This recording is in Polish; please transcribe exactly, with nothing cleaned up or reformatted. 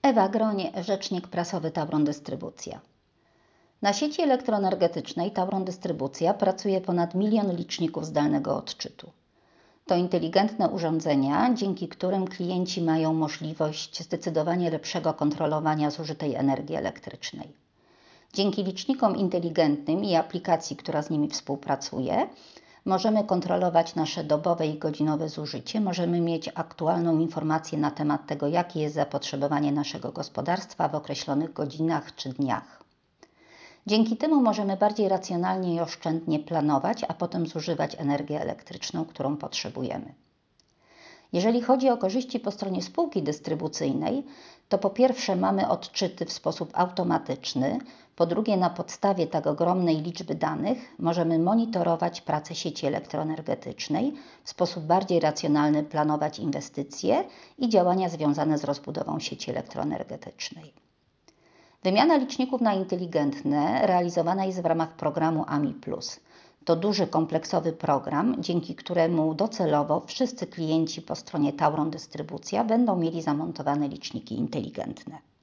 Ewa Groń, rzecznik prasowy Tauron Dystrybucja. Na sieci elektroenergetycznej Tauron Dystrybucja pracuje ponad milion liczników zdalnego odczytu. To inteligentne urządzenia, dzięki którym klienci mają możliwość zdecydowanie lepszego kontrolowania zużytej energii elektrycznej. Dzięki licznikom inteligentnym i aplikacji, która z nimi współpracuje, możemy kontrolować nasze dobowe i godzinowe zużycie, możemy mieć aktualną informację na temat tego, jakie jest zapotrzebowanie naszego gospodarstwa w określonych godzinach czy dniach. Dzięki temu możemy bardziej racjonalnie i oszczędnie planować, a potem zużywać energię elektryczną, którą potrzebujemy. Jeżeli chodzi o korzyści po stronie spółki dystrybucyjnej, to po pierwsze mamy odczyty w sposób automatyczny, po drugie na podstawie tak ogromnej liczby danych możemy monitorować pracę sieci elektroenergetycznej, w sposób bardziej racjonalny planować inwestycje i działania związane z rozbudową sieci elektroenergetycznej. Wymiana liczników na inteligentne realizowana jest w ramach programu A M I plus. To duży, kompleksowy program, dzięki któremu docelowo wszyscy klienci po stronie Tauron Dystrybucja będą mieli zamontowane liczniki inteligentne.